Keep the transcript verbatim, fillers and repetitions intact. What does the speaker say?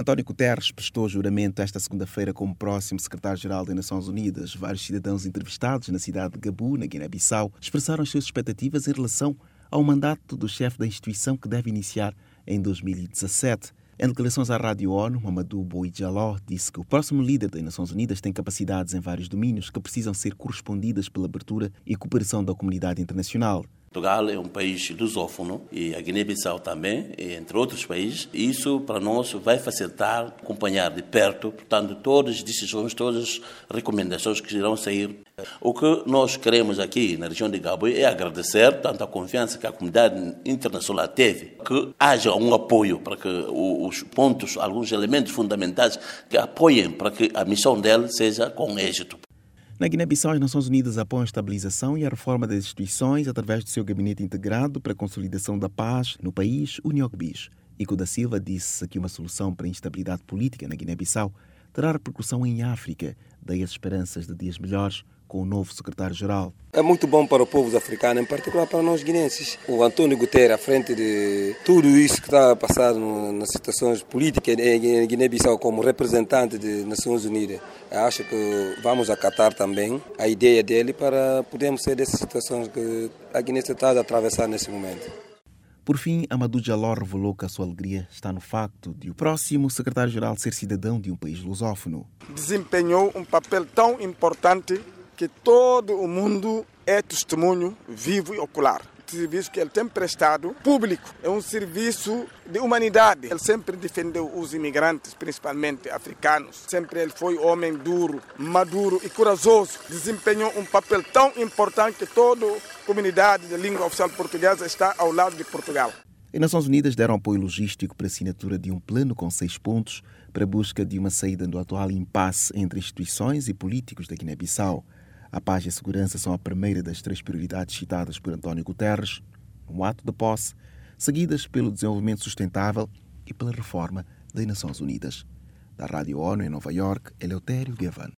António Guterres prestou juramento esta segunda-feira como próximo secretário-geral das Nações Unidas. Vários cidadãos entrevistados na cidade de Gabu, na Guiné-Bissau, expressaram as suas expectativas em relação ao mandato do chefe da instituição que deve iniciar em dois mil e dezassete. Em declarações à Rádio ONU, Mamadou Boye Diallo disse que o próximo líder das Nações Unidas tem capacidades em vários domínios que precisam ser correspondidas pela abertura e cooperação da comunidade internacional. Portugal é um país lusófono e a Guiné-Bissau também, entre outros países. Isso, para nós, vai facilitar acompanhar de perto, portanto, todas as decisões, todas as recomendações que irão sair. O que nós queremos aqui na região de Gabu é agradecer tanto a confiança que a comunidade internacional teve, que haja um apoio para que os pontos, alguns elementos fundamentais que apoiem para que a missão dela seja com êxito. Na Guiné-Bissau, as Nações Unidas apoiam a estabilização e a reforma das instituições através do seu gabinete integrado para a consolidação da paz no país, o Niogbis. Ico da Silva disse que uma solução para a instabilidade política na Guiné-Bissau terá repercussão em África, daí as esperanças de dias melhores com o novo secretário-geral. É muito bom para o povo africano, em particular para nós guinenses. O António Guterres, à frente de tudo isso que está a passar no, nas situações políticas em Guiné-Bissau como representante das Nações Unidas, acho que vamos acatar também a ideia dele para podermos sair dessas situações que a Guiné está a atravessar nesse momento. Por fim, Mamadou Diallo revelou que a sua alegria está no facto de o próximo secretário-geral ser cidadão de um país lusófono. Desempenhou um papel tão importante que todo o mundo é testemunho vivo e ocular. O serviço que ele tem prestado público é um serviço de humanidade. Ele sempre defendeu os imigrantes, principalmente africanos. Sempre ele foi homem duro, maduro e corajoso. Desempenhou um papel tão importante que toda a comunidade da língua oficial portuguesa está ao lado de Portugal. As Nações Unidas deram apoio logístico para a assinatura de um plano com seis pontos para a busca de uma saída do atual impasse entre instituições e políticos da Guiné-Bissau. A paz e a segurança são a primeira das três prioridades citadas por António Guterres, no ato de posse, seguidas pelo desenvolvimento sustentável e pela reforma das Nações Unidas. Da Rádio ONU em Nova Iorque, Eleutério Gavan.